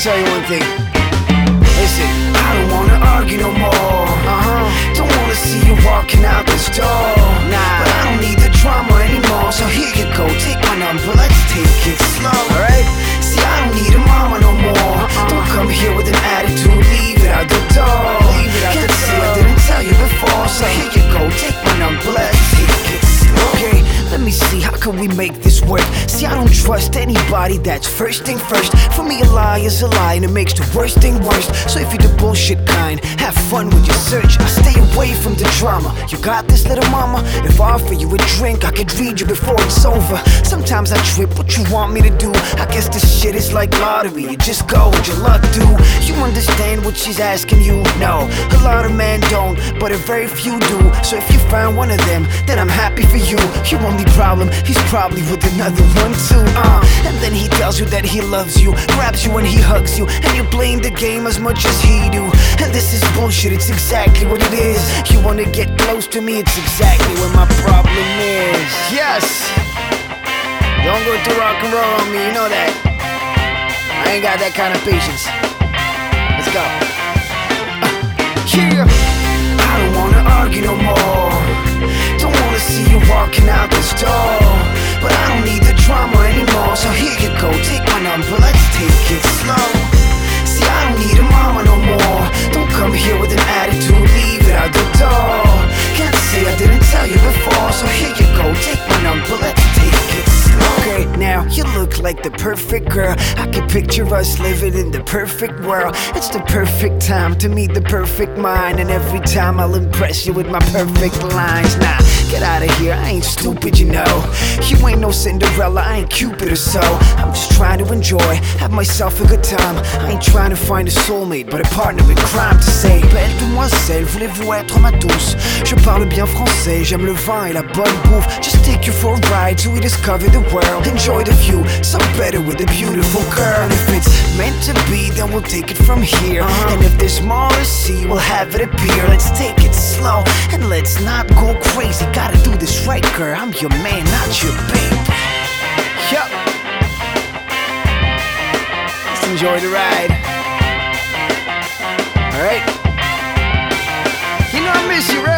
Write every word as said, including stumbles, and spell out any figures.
tell you one thing. Listen, I don't wanna argue no more. Uh-huh. Don't wanna see you walking out this door. Nah, but I don't need the drama anymore. So here you go, take my number, let's take it slow. Alright? See, I don't need a mama no more. Uh-uh. Don't come here with an attitude, leave it out the door. Leave it out Can't the door. I didn't tell you before. So here you go, take my number, let's take it slow. Okay, let me see, how can we make this work? See, I don't trust anybody, that's first thing first. For me, a lie is a lie, and it makes the worst thing worse. So if you're the bullshit kind, have fun with your search. I stay away from the drama. You got this, little mama? If I offer you a drink, I could read you before it's over. Sometimes I trip, what you want me to do? I guess this shit is like lottery, you just go with your luck, do. You understand what she's asking you? No, a lot of men don't, but a very few do. So if you find one of them, then I'm happy for you. Your only problem, he's probably with another one too. Uh, and then he tells you that he loves you, grabs you and he hugs you, and you blame the game as much as he do. And this is bullshit, it's exactly what it is. You wanna get close to me, it's exactly what my problem is. Yes! Don't go too rock and roll on me, you know that. I ain't got that kind of patience. Let's go. Uh, yeah! I don't wanna argue no more. Don't wanna see you walking out this door. But I don't need the drama anymore. So here you go, take my number, let's take it slow. See, I don't need a mama no more. Don't come here with an attitude, leave it out the door. Can't say I didn't tell you before. So here you go, take my number, let's take it slow. Okay, now you look like the perfect girl. I can picture us living in the perfect world. It's the perfect time to meet the perfect mind. And every time I'll impress you with my perfect lines. Nah, get out of here, I ain't stupid, you know. You ain't no Cinderella, I ain't Cupid or so. I'm just trying to enjoy, have myself a good time. I ain't trying to find a soulmate, but a partner in crime to say. Belle demoiselle, voulez-vous être ma douce? Je parle bien français, j'aime le vin et la bonne bouffe. Just take you for a ride till we discover the world. Enjoy the view, so better with a beautiful girl. And if it's meant to be, then we'll take it from here. Uh-huh. And if there's more to see, we'll have it appear. Let's take it slow, and let's not go crazy. Gotta do this right, girl, I'm your man, not your babe. Yup. Let's enjoy the ride. Alright? You know I miss you, right?